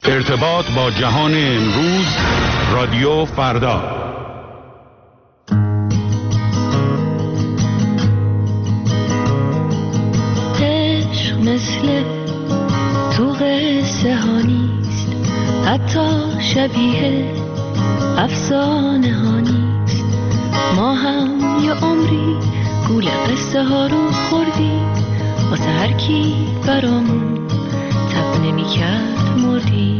ارتباط با جهان امروز، رادیو فردا. عشق مثل تو قصه ها نیست، حتی شبیه افسانه ها نیست. ما هم یه عمری گول قصه ها رو خوردیم، واسه هر کی برامون تب نمی کرد مردیم.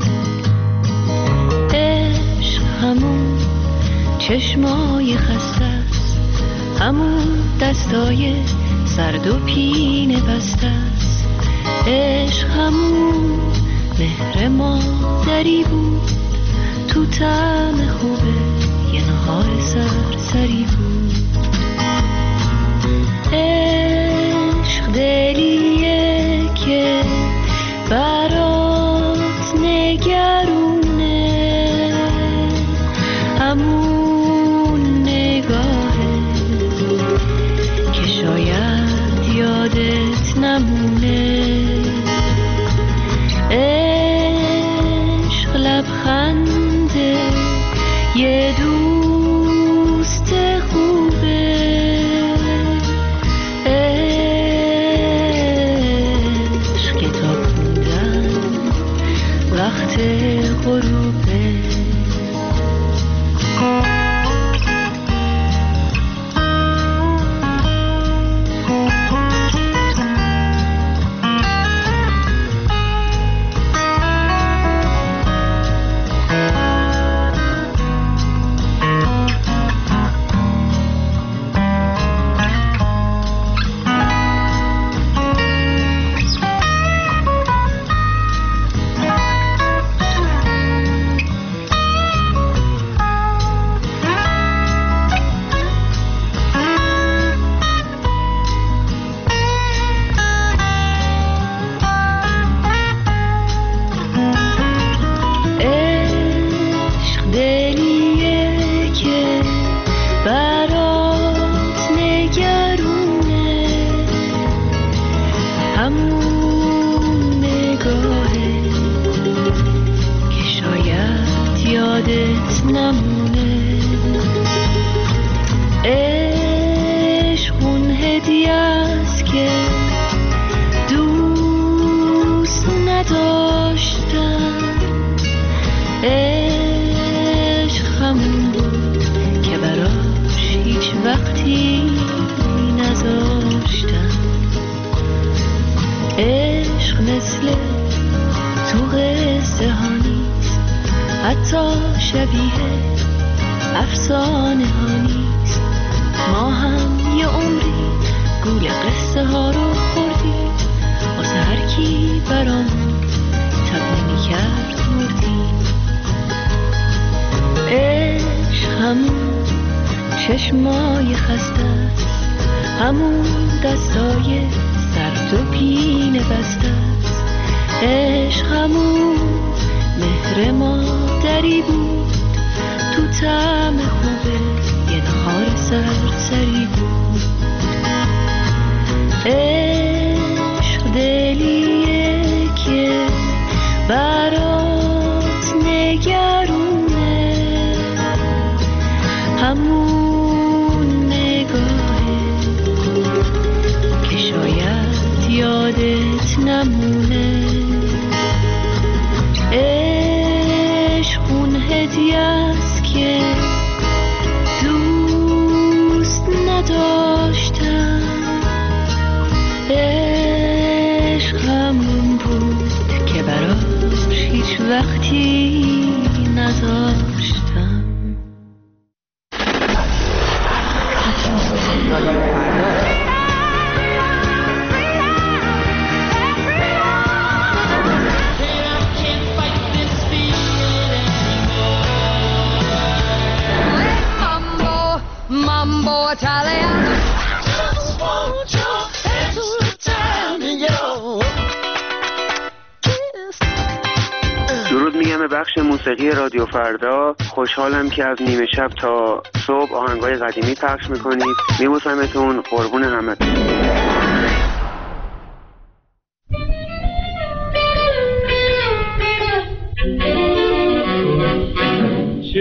عشق همون چشمای خسته است، همون دستای سرد و پینه بسته است. عشق همون مهر مادری بود، تو طعم خوبه یه نهار سرسری بود. عشق دلیه که برات نگرونه، همون نگاهه که شاید یادت نمونه. عشق لبخنده یه دوست خوبه، عشق کتاب خوندن وقت غروبه. چشمای خسته است، همون دستای سرد و پینه بسته است. عشق همون مهر مادری بود، تو طعم خوبه یه نهار سرسری بود. عشق دلیه که برات نگرونه، همون نگاهه که شاید یادت نمونه. عشق اون هدیه است که دوست نداشتم، عشق همون بود که براش هیچ وقتی نذاشتم. درود میگم به بخش موسیقی رادیو فردا. خوشحالم که از نیمه شب تا صبح آهنگای قدیمی پخش میکنید. میبوسمتون، قربون همتون.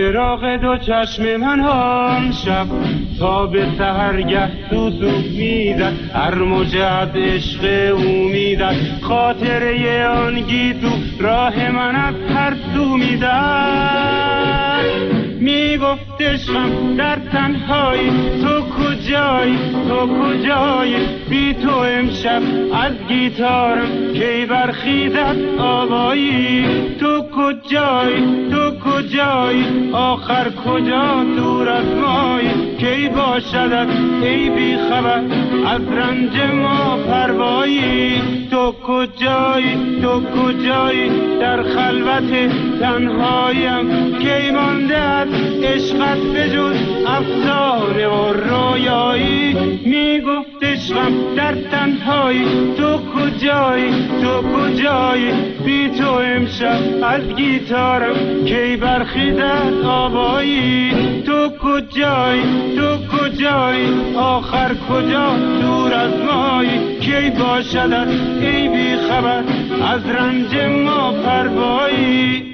چراغ دو چشم من آن شب تا به سحرگه سوسو میزد، هر موجه از عشق او میزد، خاطره آن گیسو راه من از هر سو میزد. میگفت عشقم در تنهایی تو کجایی، تو کجایی، بی تو امشب از گیتارم کی برخیزد آوایی. تو کجایی، تو کجایی، آخر کجا دور از مایی، کی باشدت ای بی خبر از رنج ما پروایی. تو کجایی، تو کجایی، در خلوت تنهایم کی مانده از عشقت بجز افسانه و رویایی. میگفت عشقم در تنهایی تو کجایی، تو کجایی، بی تو امشب از گیتارم کی برخیزد آوایی. تو کجایی، تو کجایی، آخر کجا دور از مایی، کی باشدت ای بی خبر از رنج ما پروایی.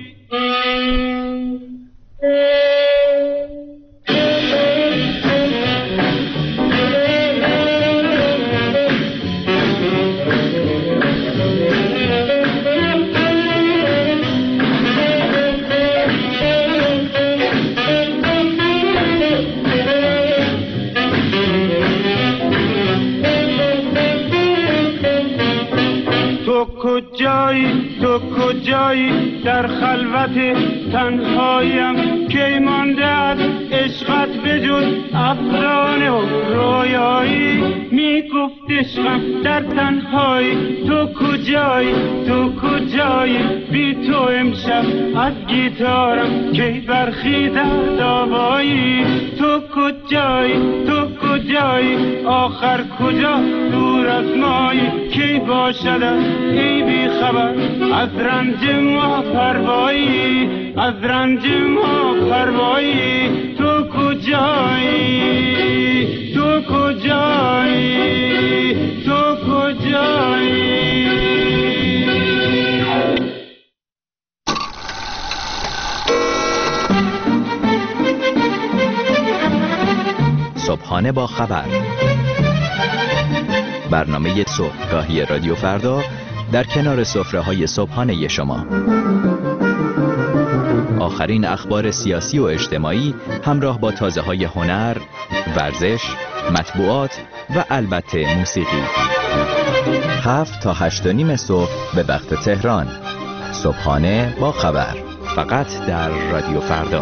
کجایی، تو کجایی، در خلوت تنهایم کی مانده از عشقت بجز افسانه و رویایی. میگفت عشقم در تنهایی تو کجایی، تو کجایی، بی تو امشب از گیتارم کی برخیزد آوایی. تو کجایی، تو کجایی، آخر کجا دور از مایی، کی باشدت ای بی خبر از رنج ما پروایی، از رنج ما پروایی. تو کجایی، تو کجایی، تو کجایی. صبحانه با خبر، برنامه صبحگاهی رادیو فردا در کنار سفره‌های صبحانه شما. آخرین اخبار سیاسی و اجتماعی همراه با تازه‌های هنر، ورزش، مطبوعات و البته موسیقی. 7 تا 8:30 صبح به وقت تهران. صبحانه با خبر، فقط در رادیو فردا.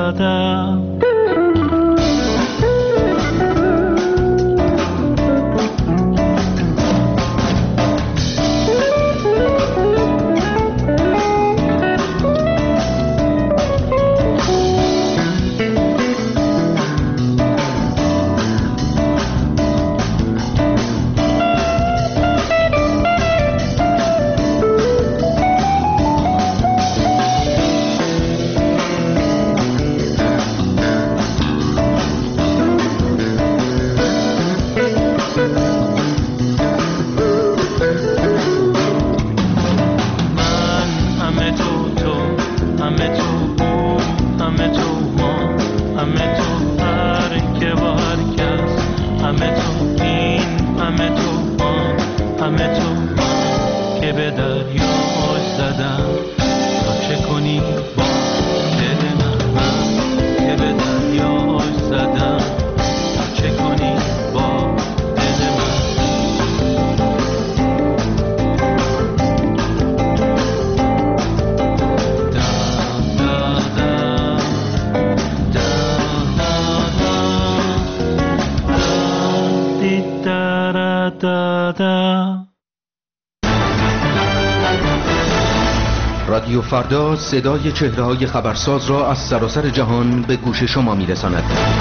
رادیو فردا صدای چهره‌های خبرساز را از سراسر جهان به گوش شما می‌رساند.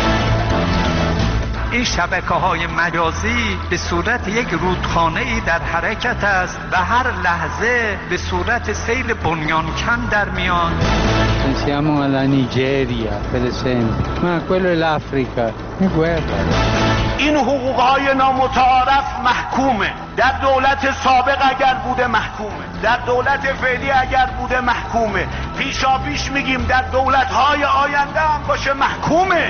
این شبکه‌های مجازی به صورت یک رودخانه‌ای در حرکت است و هر لحظه به صورت سیل بنیانکن در میان. Pensiamo alla Nigeria, per esempio, ma quello è l'Africa, è guerra. این حقوق‌های نامتعارف محکومه. در دولت سابق اگر بوده محکومه، در دولت فعلی اگر بوده محکومه، پیشاپیش میگیم در دولت‌های آینده هم باشه محکومه.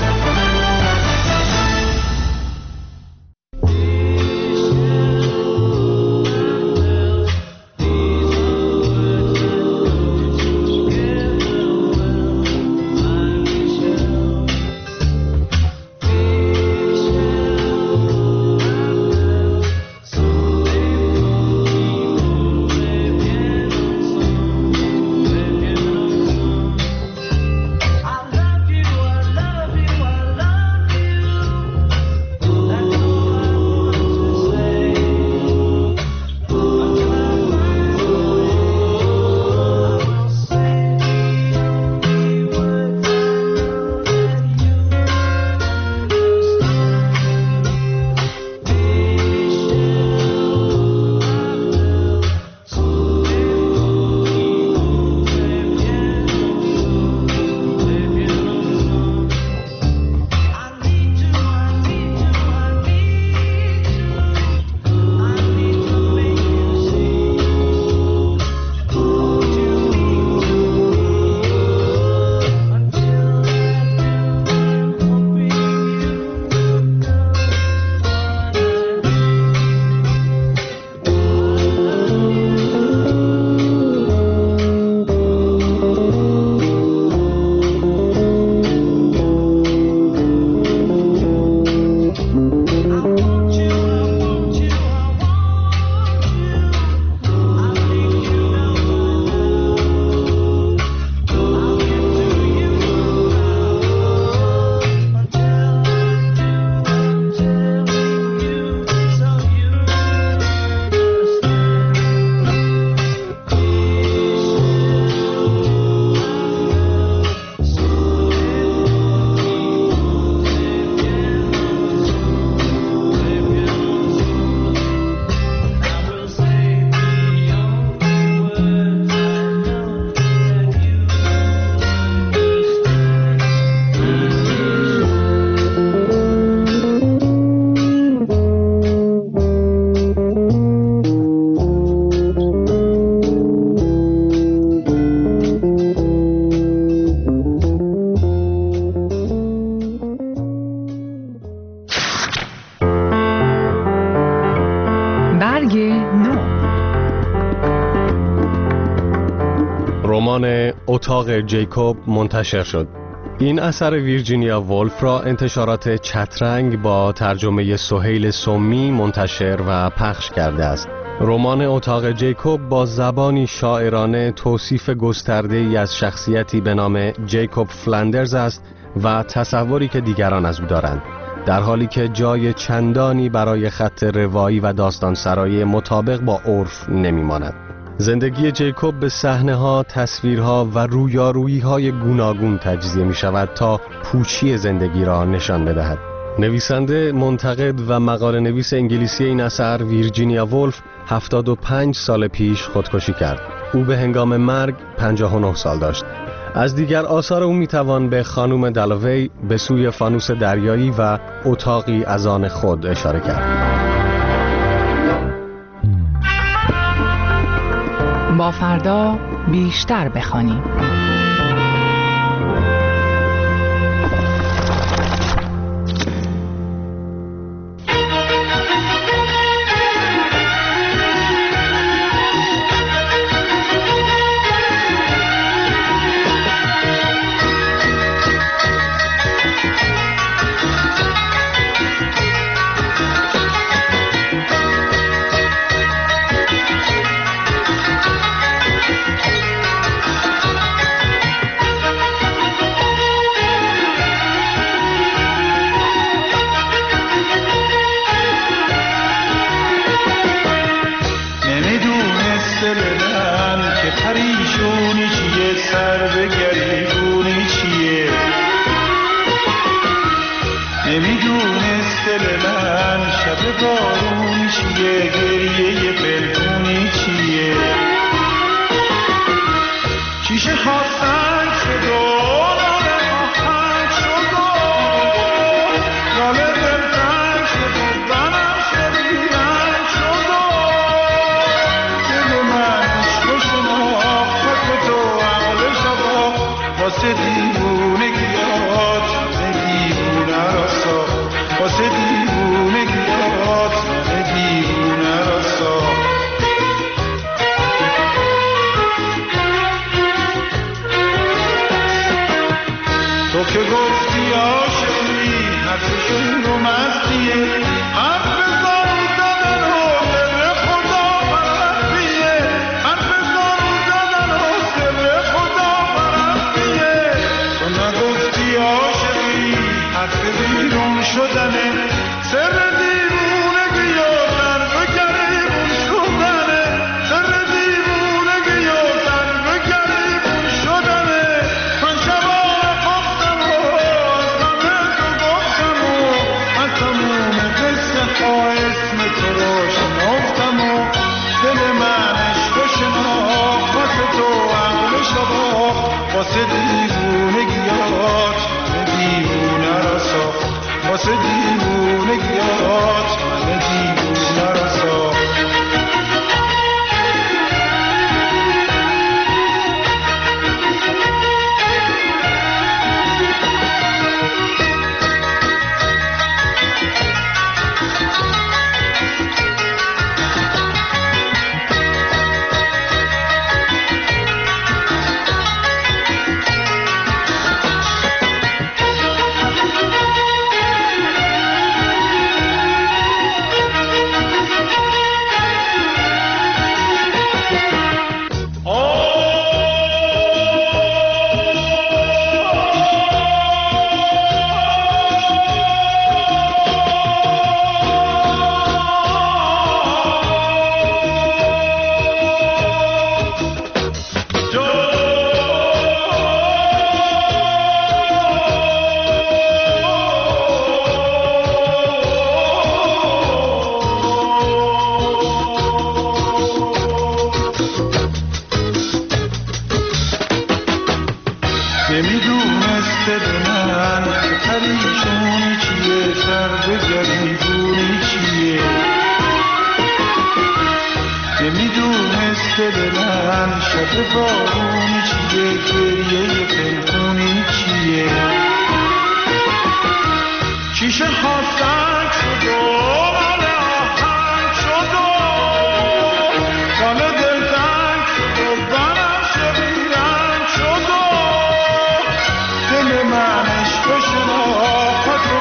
رمان اتاق جیکوب منتشر شد. این اثر ویرجینیا وولف را انتشارات چترنگ با ترجمه سهیل سمی منتشر و پخش کرده است. رمان اتاق جیکوب با زبانی شاعرانه توصیف گسترده‌ای از شخصیتی به نام جیکوب فلندرز است و تصوری که دیگران از او دارند، در حالی که جای چندانی برای خط روایی و داستان سرایی مطابق با عرف نمی‌ماند. زندگی جیکوب به صحنه‌ها، تصویرها و رویارویی‌های گوناگون تجزیه می‌شود تا پوچی زندگی را نشان بدهد. نویسنده، منتقد و مقاله نویس انگلیسی این اثر ویرجینیا وولف 75 سال پیش خودکشی کرد. او به هنگام مرگ 59 سال داشت. از دیگر آثار او میتوان به خانم دلاوی، به سوی فانوس دریایی و اتاقی از آن خود اشاره کرد. با فردا بیشتر بخوانیم.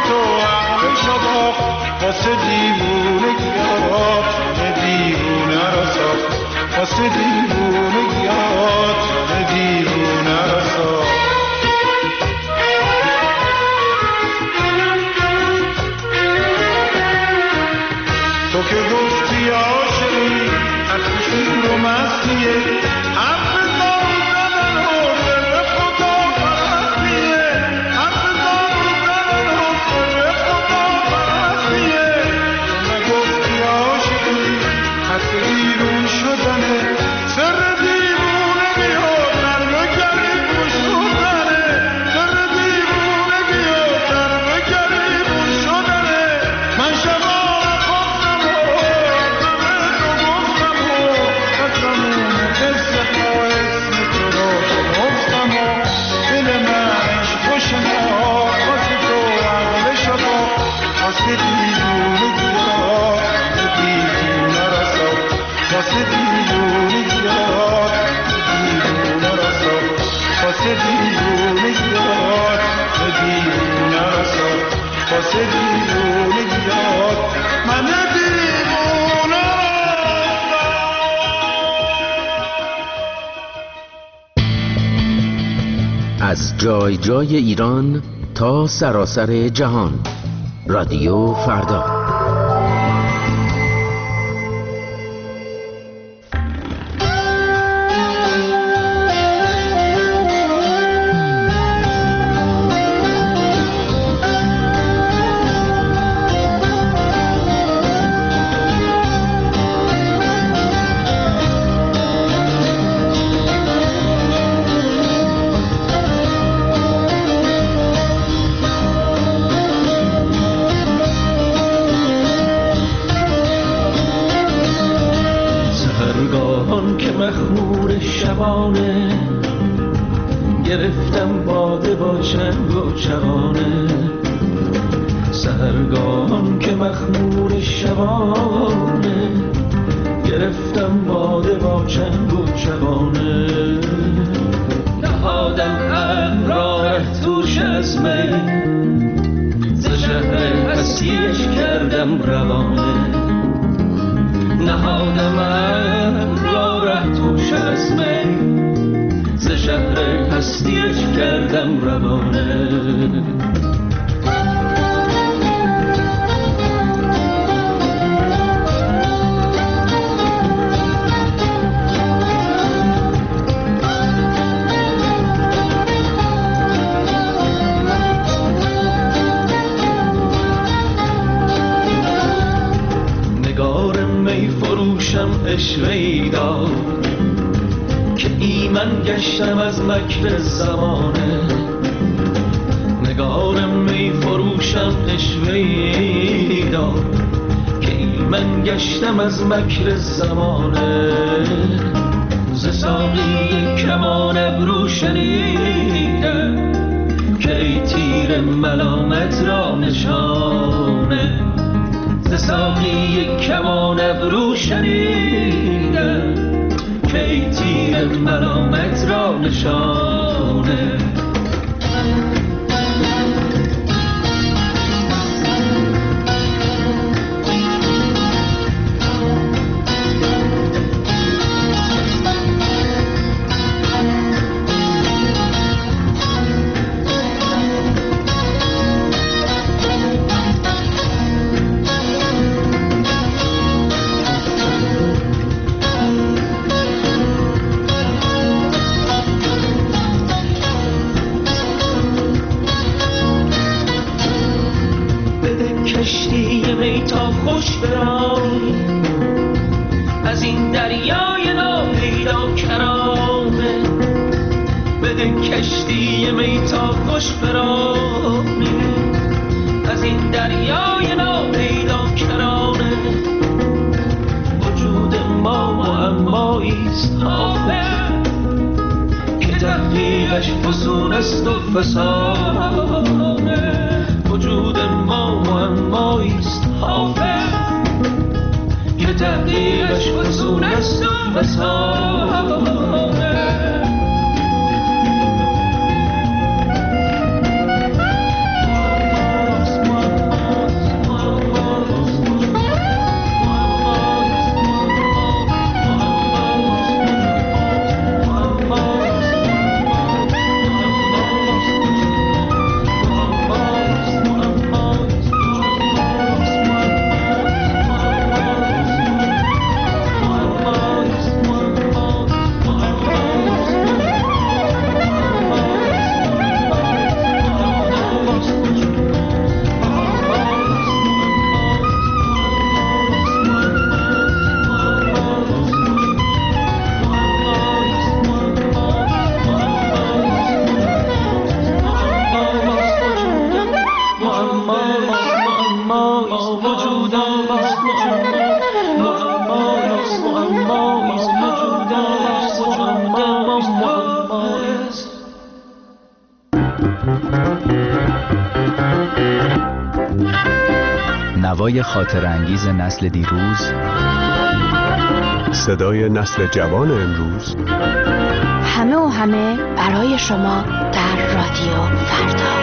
واسه دیوونه گیرات دیوونه واسه دیوونگیات جان دیوونه رسا. تو که گفتی عاشقی حرف شور و مستیه، حرف زار زدن و سر خدا پرستیه، حرف زار زدن و سر خدا پرستیه. تو نگفتی عاشقی حرف بیرون شدنه، سر دیوونگی ها در بگری گشودنه، سر دیوونگی ها در بگری گشودنه. من شبان خواستم و عرض تو گفتم و قدرمون قصه ها اسم تو را شنفتم و دل منش خوشم ها واسه تو عقل شبا، واسه دیوونگی ها دیوونه رسا، واسه دیوونگی ها دیوونه رسا، واسه دیوونگی ها دیوونه رسا، واسه دیوونگی ها من دیوونه رسا. از جای جای ایران تا سراسر جهان، رادیو فردا. مخمور شبانه گرفتم باده با چنگ و چغانه، سحرگاهان که مخمور شبانه گرفتم باده با چنگ و چغانه. نهادم امراه توش از می، ز شهر هستیش کردم روانه. نهادم امراه توش از می، ز شهر هستیش کردم روانه. اشوه‌ای دار که ایمن گشتم از مکر زمانه، نگارم می فروشم اشوه‌ای دار که ایمن گشتم از مکر زمانه. ز ساقی کمان ابرو شنیدم که ای تیر ملامت را نشانه، ز ساقی کمان ابرو شنیدم که ای تیر ملامت را نشانه. کشتی می تا خوش برانی از این دریای ناپیدا کرانه، بده کشتی می تا خوش برانی از این دریای ناپیدا کرانه. وجود ما معماییست حافظ که تحقیقش فسون است و فسانه، وجود ما معماییست حافظ که تحقیقش فسون است و فسانه. نوای خاطر انگیز نسل دیروز، صدای نسل جوان امروز، همه و همه برای شما در رادیو فردا.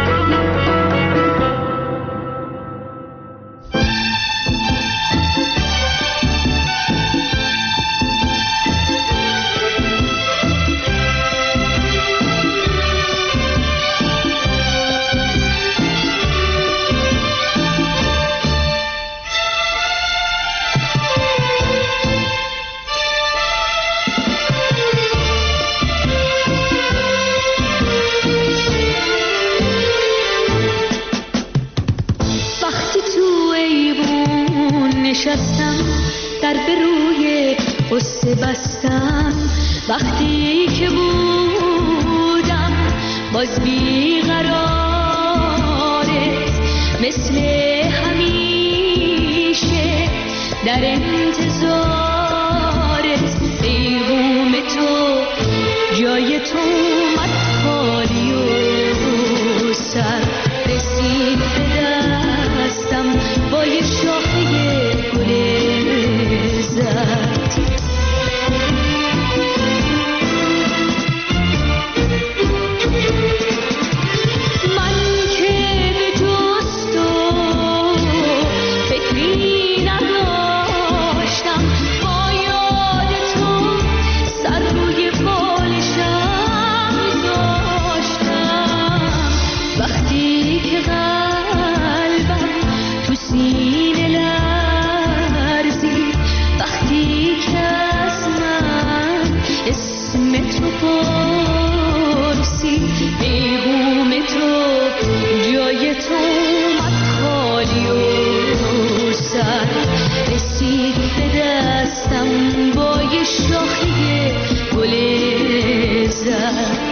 در به روی قصه بستم، وقتی که بودم باز بیقرارت، مثل همیشه در انتظارت. پیغام تو جای تو اومد خالی و سر رسید به دستم با یه شاخه گل زرد. من که به جز تو فکری نداشتم، با یاد تو سر روی بالشم داشتم. وقتی که قلبم تو سینه لرزید، وقتی که از من اسم تو پرسید، پیغام تو جای تو اومد خالی و سر رسید به دستم با یه شاخه گل زرد.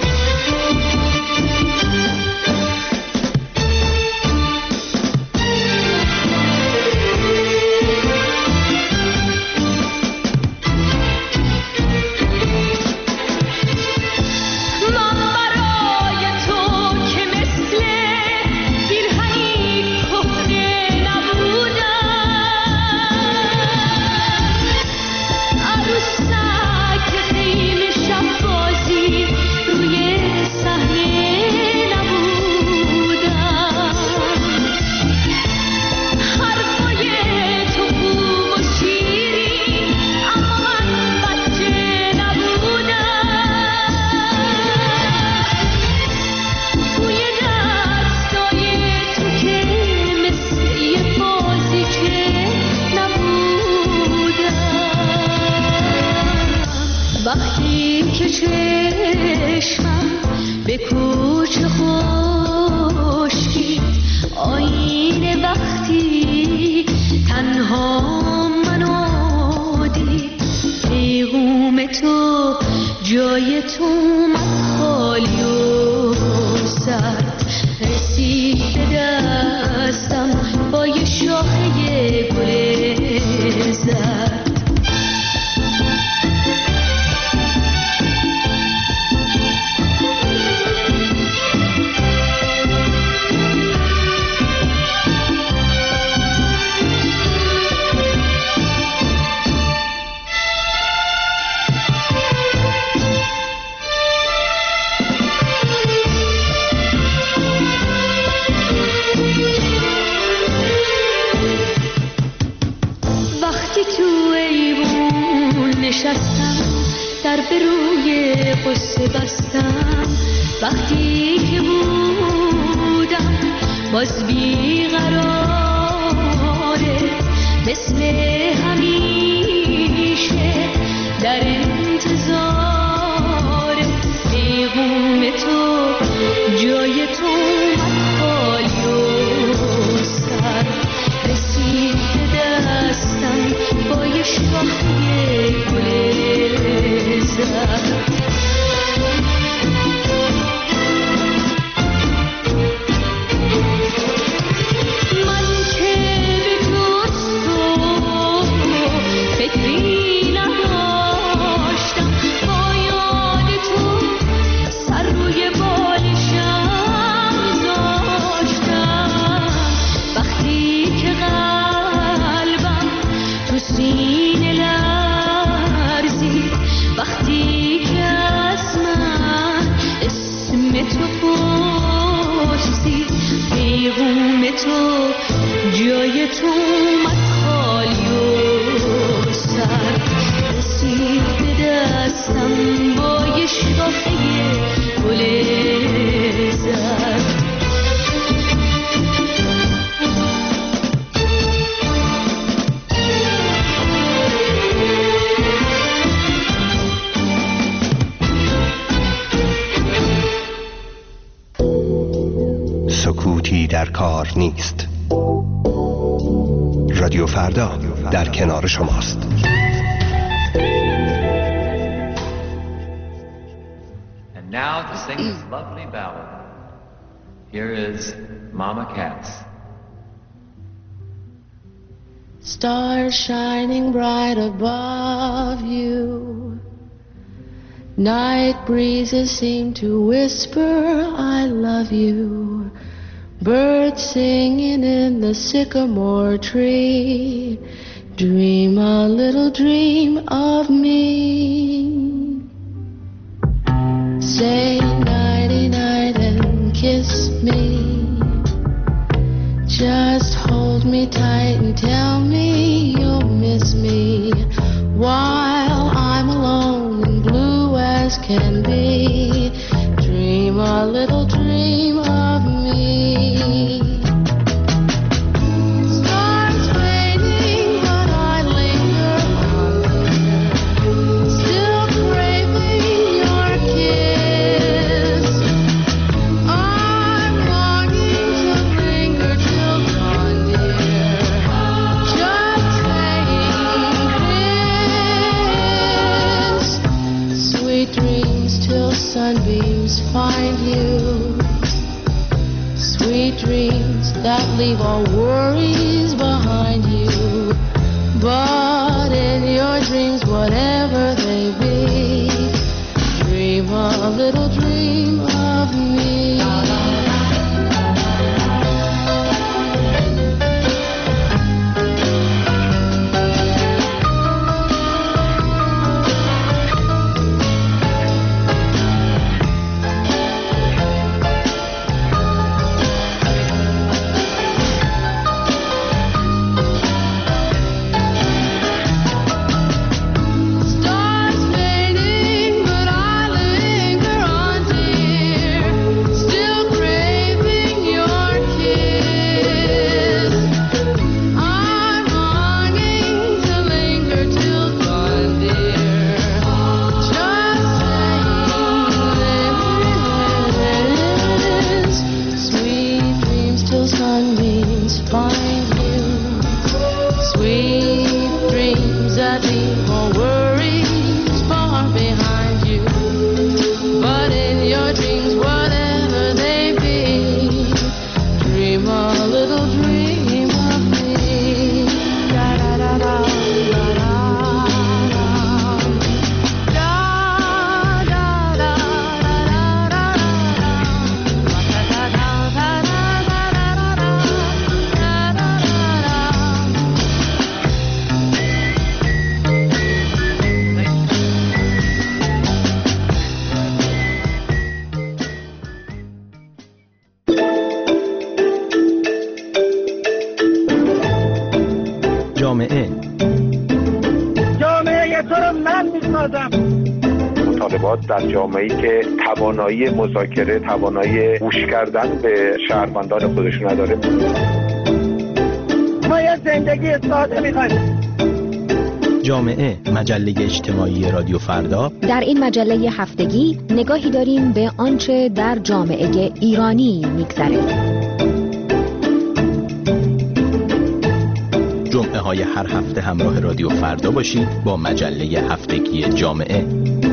وقتی که چشمم به کوچه خشکید، آینه وقتی تنها منو دید، پیغام تو جای تو اومد خالی و سرد رسید به دستم با یه شاخه گل زرد. نشستم در به روی قصه بستم، وقتی که بودم باز بیقرارت، مثل همیشه در انتظارت. پیغام تو جای تو اومد خالی و سر رسید به دستم با یه شاخه گل زرد. من که به جز تو فکری نداشتم، با یاد تو سر روی بالشم تو اومد خالی و سرد، رسید به دستم با یه شاخه گل زرد. سکوتی در کار نیست. رادیو فردا در کنار شماست. And now to sing this lovely ballad, here is Mama Cass. Stars shining bright above you, night breezes seem to whisper I love you, birds singing in the sycamore tree, dream a little dream of me. Say nighty night and kiss me, just hold me tight and tell me you'll miss me while I'm alone and blue as can be. Dream a little dream of me. Stars fading, but I linger on there, still craving your kiss. I'm longing to linger till dawn, dear, just saying this. Sweet dreams till sunbeams find you, sweet dreams that leave all worries behind you. But in your dreams, whatever they be, dream a little dream of me. Stars fading, but I linger on, dear, still craving your kiss. I'm longing to linger till dawn, dear, just saying this. Sweet dreams till sunbeams find you, sweet dreams that leave all worries far behind you. But in your dreams, whatever they be, dream a little dream of me. Da da da da da da da da da da جامعه تو رو من میسازم. مطالبات در جامعه‌ای که توانایی مذاکره، توانایی گوش کردن به شهروندان خودشون نداره. ما یه زندگی ساده میخوایم. جامعه، مجله اجتماعی رادیو فردا. در این مجله هفتگی نگاهی داریم به آنچه در جامعه ایرانی میگذره. جمعه های هر هفته همراه رادیو فردا باشید با مجله هفتگی جامعه.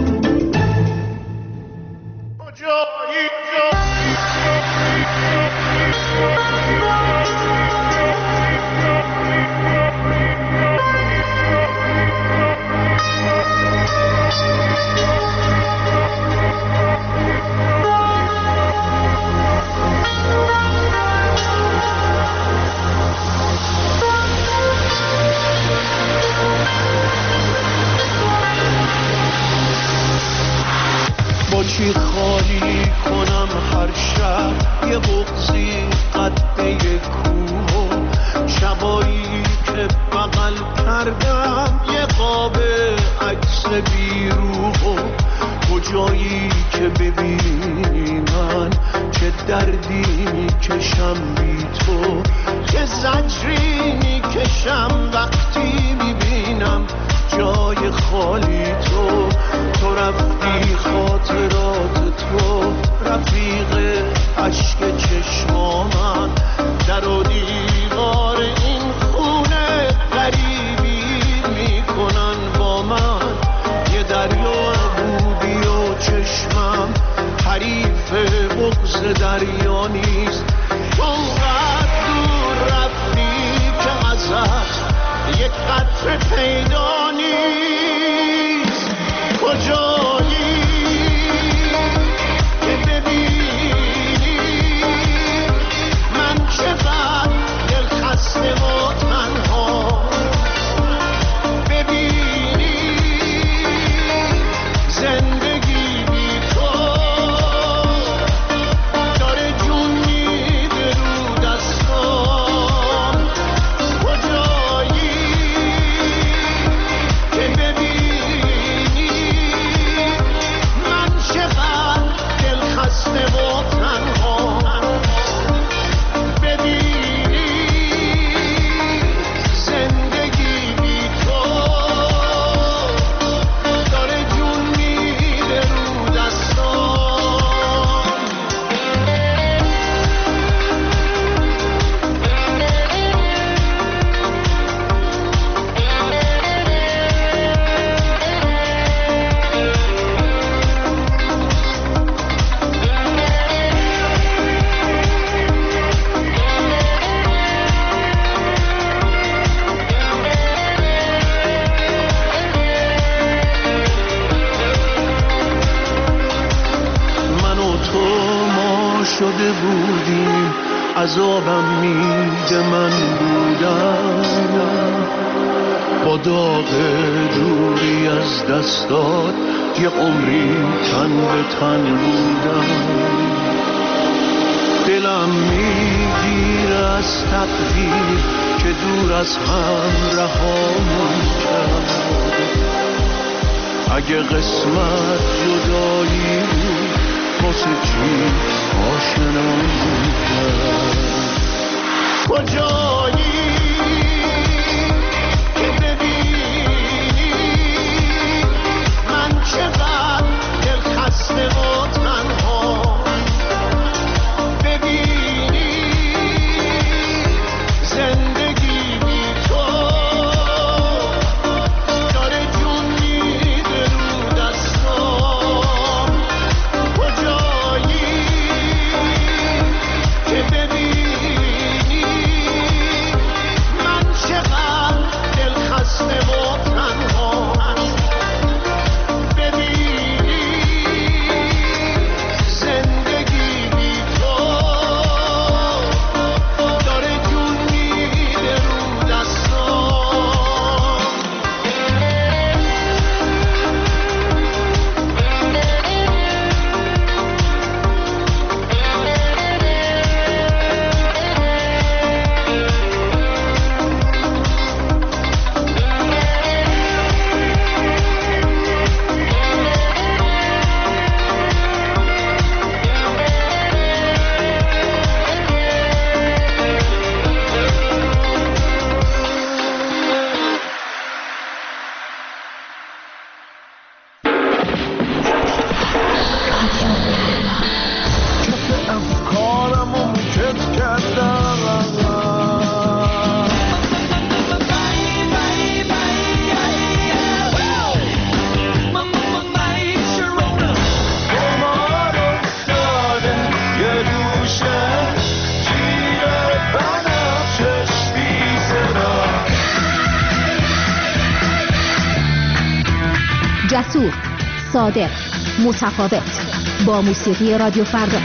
چی خالی کنم هر شب یه بغضی قد یک کوه، شب هوایی که بغل کردم یه قاب عکس بیروح کجایی که ببینی من چه دردی میکشم بی تو چه زجری میکشم وقتی میبینم جای خالی تو رفتی خاطرات تو رفیق عشق چشمامن در و دیوار این خونه غریبی میکنن با من یه دریا بودی و چشمم حریف بغض دریا نیست اونقدر دور رفتی که ازت یک قطره پیدا نیست کجایی که ببینی من چقدر دلخسته و تنها ببینی زندگی بی تو داره جون میده رو دستام کجایی که ببینی من چقدر دلخسته و تنها ببینی زندگی بی تو داره جون میده رو دستام من و تو ما شده بودیم عذابم میده من بودم با داغ دوری از دستات یه عمری تن به تن بودم دلم میگیره از تقدیر که دور از هم رهامون کرد اگه قسمت جدایی بود واسه چی آشنامون کرد کجایی که ببینی من چقدر دلخسته و تنها ببینی زندگی بی تو داره جون میده رو دستام کجایی که ببینی من چقدر دلخسته و تنها ببینی زندگی بی تو داره جون میده رو دستام جسور، صادق، متفاوت با موسیقی رادیو فردا.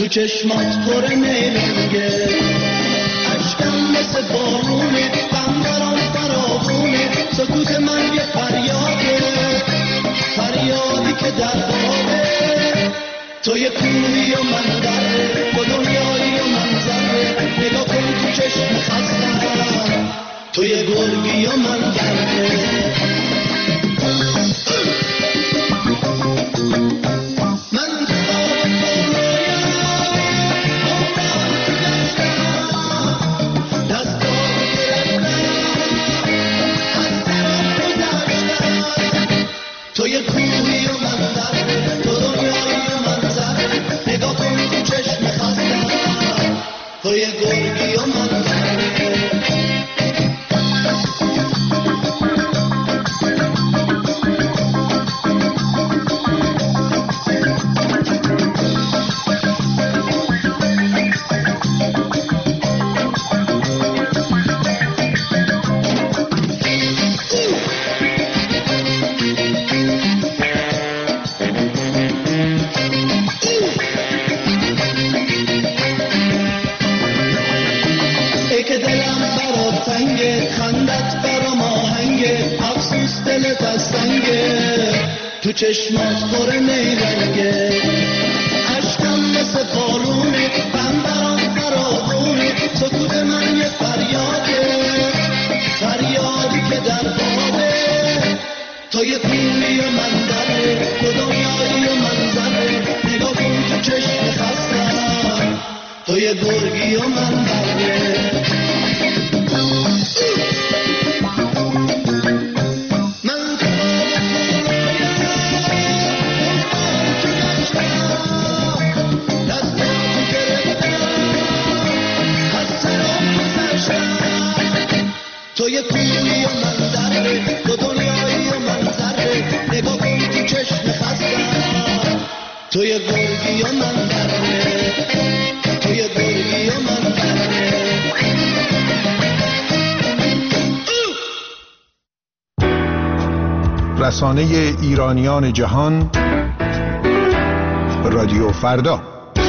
چشمات پر نیرنگه، عشقم مثل بارونه، غم برام فراوونه، سکوت من یه فریاده، فریادی که در خوابه، تو یه کوهی و من دره، تو دنیایی و من ذره، نگاه کن تو چشم خستم، تو یه گرگی و من دره. تو یه کوهی و من دره، تو دنیایی و من ذره، نگاه کن تو چشم خستم، تو یه گرگی و من دره. تو چشمات پر نیرنگه، عشقم مثل بارونه، غم برام فراوونه، سکوت من یه فریاده، فریادی که در خوابه، تو یه کوهی و من دره، تو دنیایی و من ذره، نگاه کن تو چشم خستم، تو یه گرگی و من دره. تو یه کوهی و من دره، تو دنیایی و من ذره، نگاه کن تو چشم خستم، تو یه گرگی و من دره، تو یه گرگی و من دره. رسانه ایرانیان جهان، رادیو فردا.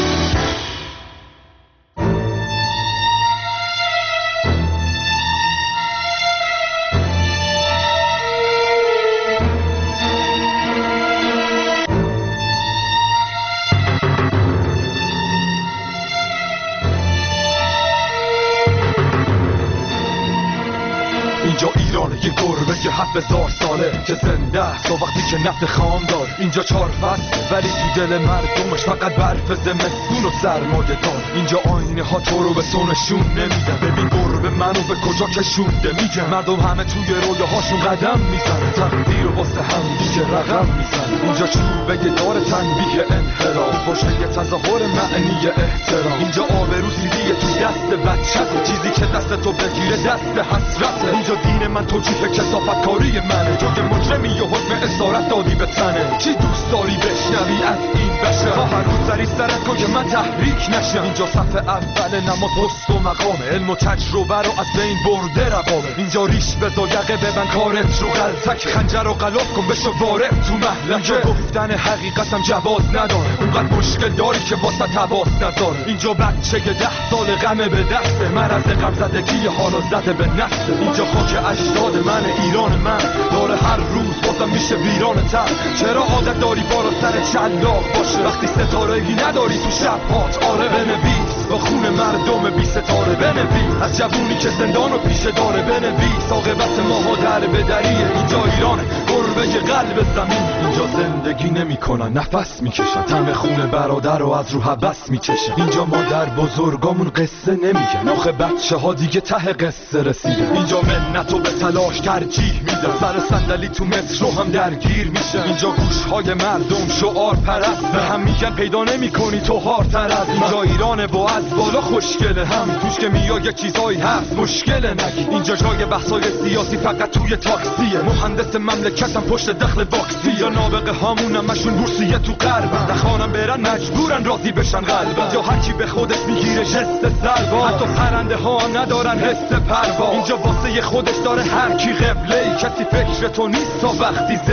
اینجا ایرانه یه گربه که 7000 ساله که زنده است تا وقتی که نفت خام دار. اینجا 4 فصل ولی تو دل مردمش فقط برف زمستون و سرمایه دار. اینجا آینه ها تو رو به سونشون نمیدن. ببین گربه منو به کجا کشونده میگن. مردم همه توی رویاهاشون قدم میزنن، تقدیر و واسه هم دیگه رقم میزنن. اینجا چوبه دار تنبیه انحراف، پشت یه تظاهر معنی احترام. اینجا آبرو سیدیه تو دست بچه‌ست، چیزی که دست تو بگیره دست حسرته. اینجا دین من توجیه کثافت کاری منه، تو که مجرمی و حکم اسارت دادی به تنه. چی دوست داری بشنوی از این بشر؟ تا هر روز سری سرت کن که من تحریک نشم. اینجا صف اول نماز پست و مقامه، علم و تجربه رو از بین برده رقابه. اینجا ریش بزا یقه ببن کارت رو غلطک، خنجر رو غلاف کن بشو وارد تو محلکه. اینجا گفتن حقیقتم جواز نداره، اونقدر مشکل داری که واسه تباس نذاره. اینجا بچه 10 سال غمه به دسته، مرض غم زدگی حالا زده به نسل. اینجا خاک اجداد من، ایران من داره هر روز بازم میشه ویران تر. چرا عادت داری بالا سر چلاق باشه وقتی ستاره‌ای نداری تو شب‌هات؟ آره بنویس با خون مردم بی ستاره، بنویس از جوونی که زندان و پیشه داره، بنویس عاقبت ماها در به دریه. اینجا ایرانه گربه قلب زمین، اینجا زندگی نمی‌کنن نفس میکشن، طعم خون برادر رو از رو حبس میچشن. اینجا مادر بزرگامون قصه نمیگن، آخه بچه‌ها دیگه ته قصه رسیدن. اینجا منتو به تلاش ترجیح میدن، سر صندلی تو مترو هم درگیر میشه. اینجا گوش‌های مردم شعار پرست، به هم میگن پیدا نمی‌کنی تو هارتر از. اینجا ایرانه و از بالا خوشگله، همین توش که میای یه چیزایی هست مشکله نگی. اینجا جای بحثای سیاسی فقط توی تاکسیه، مهندس مملکتم پشت دخل باکسی. یا نابغه هامون همشون بورسیه تو غرب، نخوانم برن مجبورن راضی بشن قلب. اینجا هر کی به خودش میگیره جست سلوا، حتی پرنده ها ندارن حس پروا. اینجا واسه خودش داره هر کی قبله، کسی فکر تو نیست تا وقتی زنده.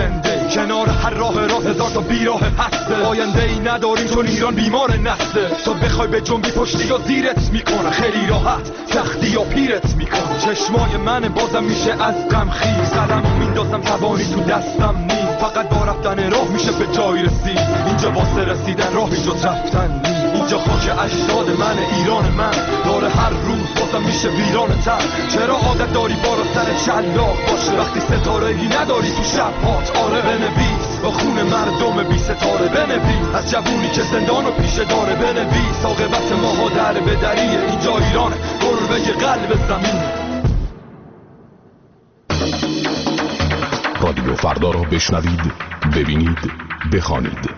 کنار هر راه هزار تا بیراه هسته. آینده ای نداریم چون ایران بیمار نسته. تو بخوای به جنبی پشتی یا زیرت میکنه، خیلی راحت سختی یا پیرت میکنه. چشمای من بازم میشه از غم خیز، قلمو میندازم توانی تو دستم نیست. فقط با رفتن راه میشه به جای رسید. اینجا واسه رسیدن راهی جز رفتن نیست. اینجا خاک اجداد من، ایران من داره هر روز بازم میشه ویران تر. چرا عادت داری بارا سر شلاق باشه وقتی ستاره ای نداری تو شب هات؟ آره بنویس با خون مردم بی ستاره، بنویس از جوونی که زندان و پیشه داره، بنویس عاقبت ماها در به دریه. اینجا ایران گربه قلب زمین. رادیو فردا را بشنوید، ببینید، بخوانید.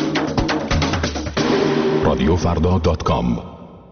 radiofrda.com.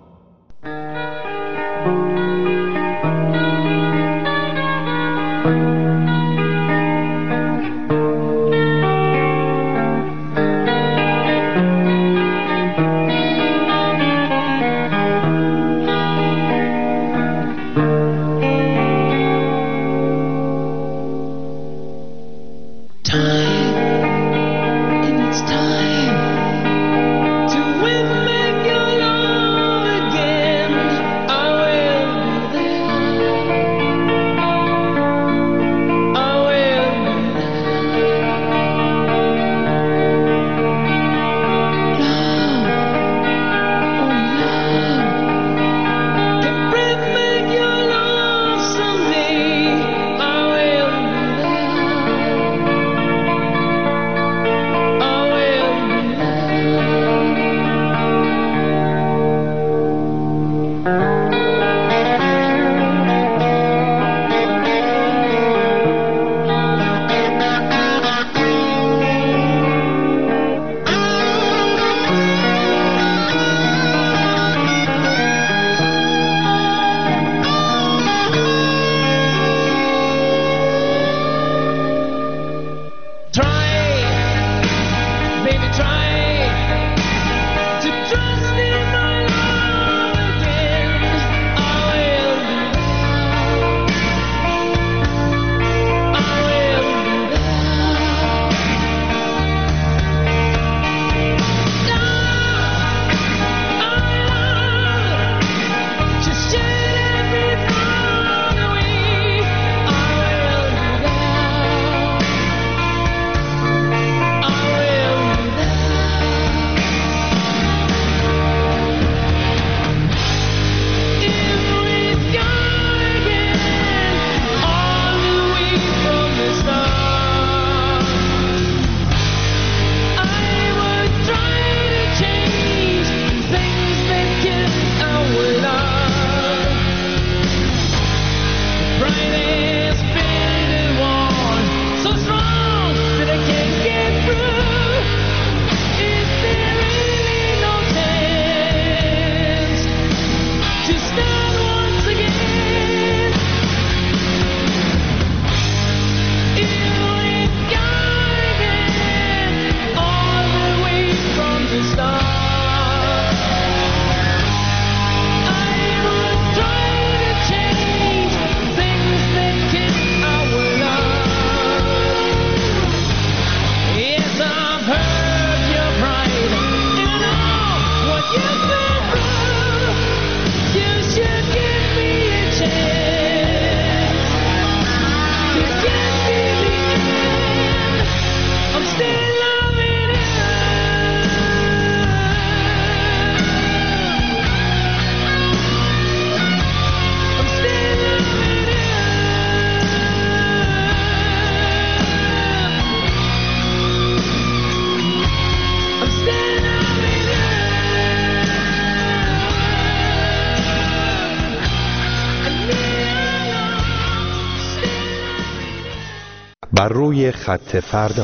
بر روی خط فردا.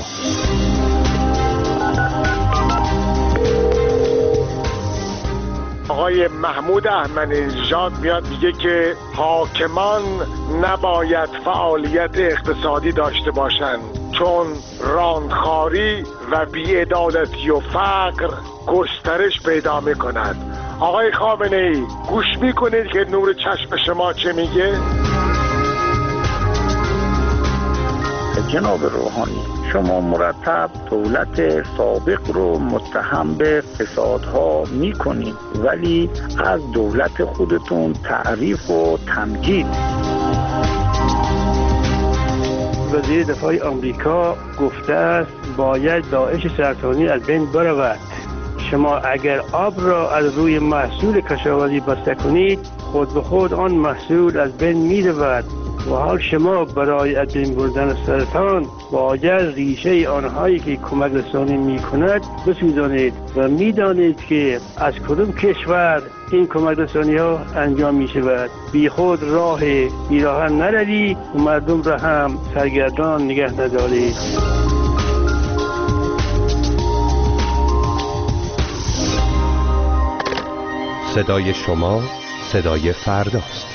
آقای محمود احمدی‌نژاد میاد میگه که حاکمان نباید فعالیت اقتصادی داشته باشند چون راندخاری و بی‌عدالتی و فقر گسترش پیدا میکند. آقای خامنه‌ای گوش میکنید که نور چشم شما چه میگه؟ جناب روحانی، شما مرتب دولت سابق رو متهم به فسادها میکنید ولی از دولت خودتون تعریف و تمجید. وزیر دفاع آمریکا گفته است باید داعش سرطانی از بین برود. شما اگر آب را از روی محصول کشاورزی بسته کنید خود به خود آن محصول از بین می رود و حال شما برای از بین بردن سرطان باید ریشه آنهایی که کمک رسانی می کند بسوزانید و می دانید که از کدام کشور این کمک رسانی ها انجام می شود. بی خود راه بیراهن نروید و مردم را هم سرگردان نگه ندارید. صدای شما صدای فرداست.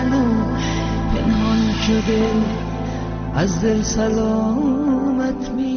از دل سلامت می